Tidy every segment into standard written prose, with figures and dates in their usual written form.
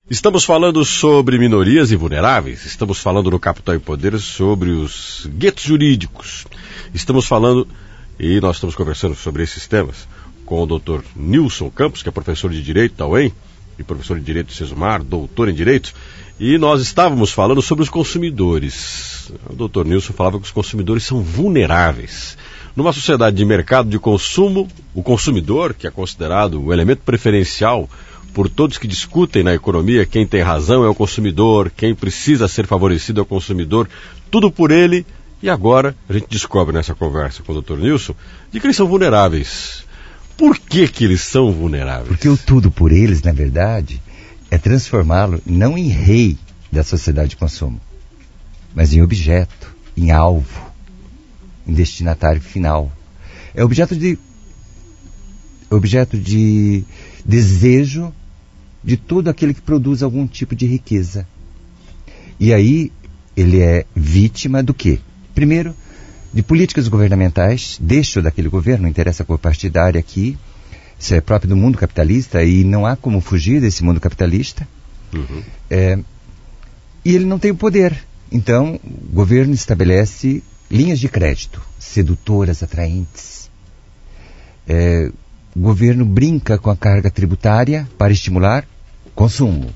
Estamos falando sobre minorias e vulneráveis, estamos falando no Capital e Poder sobre os guetos jurídicos. Estamos falando, e nós estamos conversando sobre esses temas, com o Dr. Nilson Campos, que é professor de Direito da UEM, e professor de Direito do Sesumar, doutor em Direito, e nós estávamos falando sobre os consumidores. O Dr. Nilson falava que os consumidores são vulneráveis. Numa sociedade de mercado de consumo, o consumidor, que é considerado o elemento preferencial por todos que discutem na economia, quem tem razão é o consumidor, quem precisa ser favorecido é o consumidor, tudo por ele. E agora a gente descobre nessa conversa com o Dr. Nilson de que eles são vulneráveis. Por que eles são vulneráveis? Porque o tudo por eles, na verdade, é transformá-lo não em rei da sociedade de consumo, mas em objeto, em alvo, em destinatário final. É objeto de desejo de todo aquele que produz algum tipo de riqueza. E aí ele é vítima do quê? Primeiro, de políticas governamentais, deixo daquele governo, não interessa a cor partidária aqui, isso é próprio do mundo capitalista e não há como fugir desse mundo capitalista. E ele não tem o poder. Então, o governo estabelece linhas de crédito, sedutoras, atraentes. O governo brinca com a carga tributária para estimular consumo.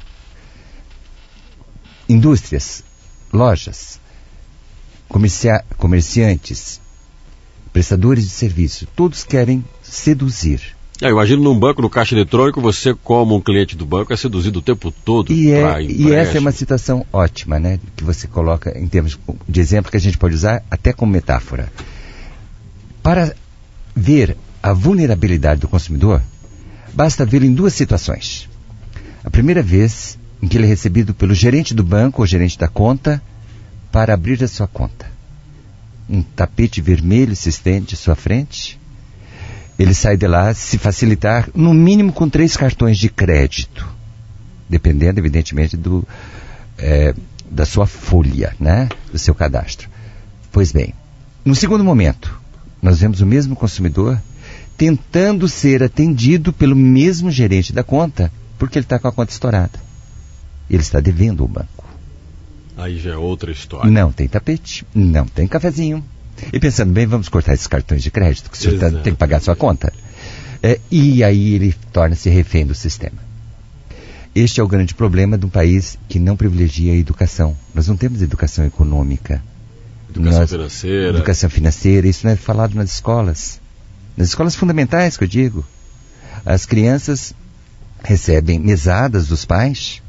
Indústrias, lojas, comerciantes, prestadores de serviço, todos querem seduzir. Eu imagino num banco, no caixa eletrônico, você como um cliente do banco é seduzido o tempo todo. E essa é uma situação ótima, né? Que você coloca em termos de exemplo que a gente pode usar até como metáfora. Para ver a vulnerabilidade do consumidor, basta vê-lo em duas situações. A primeira vez em que ele é recebido pelo gerente do banco ou gerente da conta para abrir a sua conta. Um tapete vermelho se estende à sua frente. Ele sai de lá, se facilitar, no mínimo com 3 cartões de crédito. Dependendo, evidentemente, da sua folha, né? Do seu cadastro. Pois bem, no segundo momento, nós vemos o mesmo consumidor tentando ser atendido pelo mesmo gerente da conta, porque ele está com a conta estourada. Ele está devendo ao banco. Aí já é outra história. Não tem tapete, não tem cafezinho. E pensando bem, vamos cortar esses cartões de crédito, que o senhor tem que pagar a sua conta. E aí ele torna-se refém do sistema. Este é o grande problema de um país que não privilegia a educação. Nós não temos educação econômica. Educação financeira, isso não é falado nas escolas. Nas escolas fundamentais, que eu digo. As crianças recebem mesadas dos pais,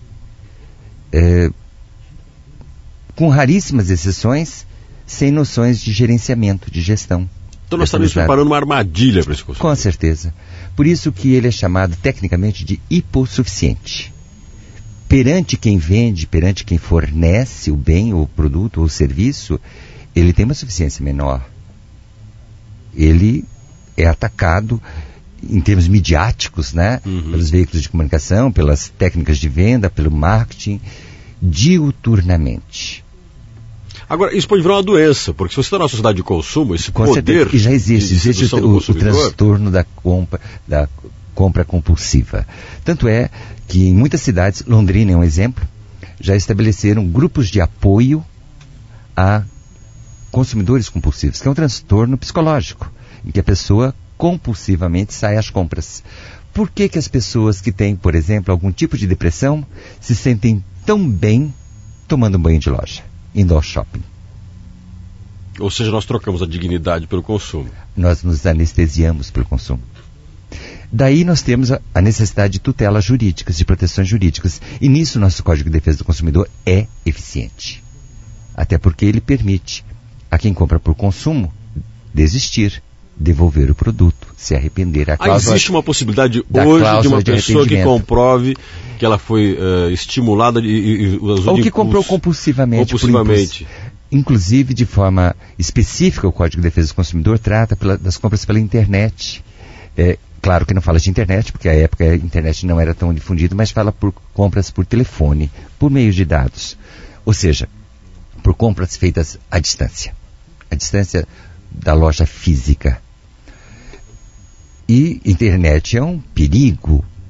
com raríssimas exceções, sem noções de gerenciamento, de gestão. Então nós estamos preparando uma armadilha para esse consumidor. Com certeza. Por isso que ele é chamado tecnicamente de hipossuficiente. Perante quem vende, perante quem fornece o bem, o produto ou o serviço, ele tem uma suficiência menor. Ele é atacado em termos midiáticos, né? Pelos veículos de comunicação, pelas técnicas de venda, pelo marketing, diuturnamente. Agora, isso pode virar uma doença, porque se você está numa sociedade de consumo, esse com poder... Certeza, e já existe o transtorno da compra compulsiva. Tanto é que em muitas cidades, Londrina é um exemplo, já estabeleceram grupos de apoio a consumidores compulsivos, que é um transtorno psicológico, em que a pessoa compulsivamente sai às compras. Por que as pessoas que têm, por exemplo, algum tipo de depressão, se sentem tão bem tomando um banho de loja, indo ao shopping? Ou seja, nós trocamos a dignidade pelo consumo. Nós nos anestesiamos pelo consumo. Daí nós temos a necessidade de tutelas jurídicas, de proteções jurídicas. E nisso nosso Código de Defesa do Consumidor é eficiente. Até porque ele permite a quem compra por consumo desistir, devolver o produto, se arrepender. Existe uma possibilidade hoje de uma pessoa que comprove que ela foi estimulada e ou que comprou compulsivamente. Inclusive, de forma específica, o Código de Defesa do Consumidor trata das compras pela internet. Claro que não fala de internet, porque à época a internet não era tão difundida, mas fala por compras por telefone, por meio de dados. Ou seja, por compras feitas à distância da loja física. E internet é um perigo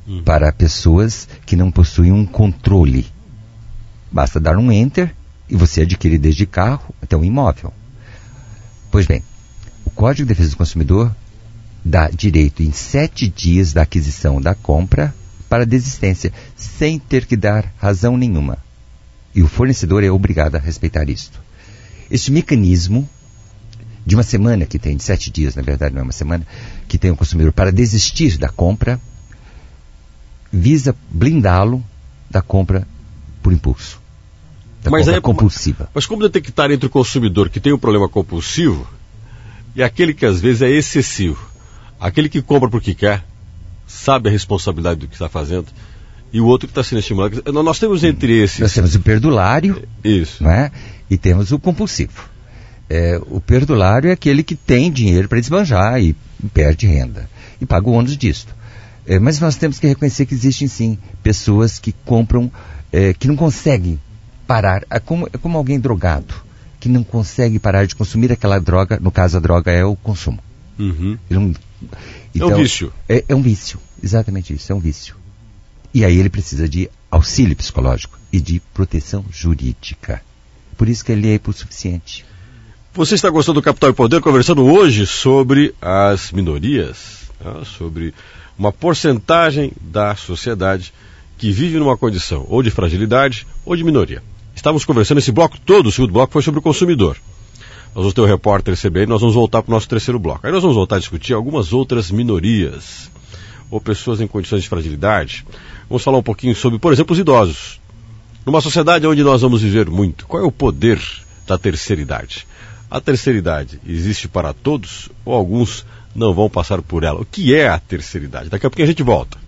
para pessoas que não possuem um controle. Basta dar um enter e você adquire desde carro até um imóvel. Pois bem, o Código de Defesa do Consumidor dá direito em 7 dias da aquisição da compra para desistência, sem ter que dar razão nenhuma. E o fornecedor é obrigado a respeitar isto. Este mecanismo de uma semana que tem, de 7 dias, na verdade não é uma semana, que tem o consumidor para desistir da compra, visa blindá-lo da compra por impulso, da compra compulsiva. Mas como detectar entre o consumidor que tem um problema compulsivo e aquele que às vezes é excessivo? Aquele que compra porque quer, sabe a responsabilidade do que está fazendo, e o outro que está sendo estimulado. Nós temos entre esses... Nós temos o perdulário, isso, não é? E temos o compulsivo. O perdulário é aquele que tem dinheiro para desbanjar e perde renda, e paga o ônus disto. Mas nós temos que reconhecer que existem sim pessoas que compram, que não conseguem parar. É como alguém drogado, que não consegue parar de consumir aquela droga. No caso, a droga é o consumo. Uhum. Então, é um vício. É um vício, exatamente isso, é um vício. E aí ele precisa de auxílio psicológico e de proteção jurídica. Por isso que ele é hipossuficiente. Você está gostando do Capital e Poder, conversando hoje sobre as minorias, sobre uma porcentagem da sociedade que vive numa condição ou de fragilidade ou de minoria. Estávamos conversando esse bloco todo, o segundo bloco foi sobre o consumidor. Nós vamos ter o repórter CBN, nós vamos voltar para o nosso terceiro bloco. Aí nós vamos voltar a discutir algumas outras minorias ou pessoas em condições de fragilidade. Vamos falar um pouquinho sobre, por exemplo, os idosos. Numa sociedade onde nós vamos viver muito, qual é o poder da terceira idade? A terceira idade existe para todos ou alguns não vão passar por ela? O que é a terceira idade? Daqui a pouquinho a gente volta.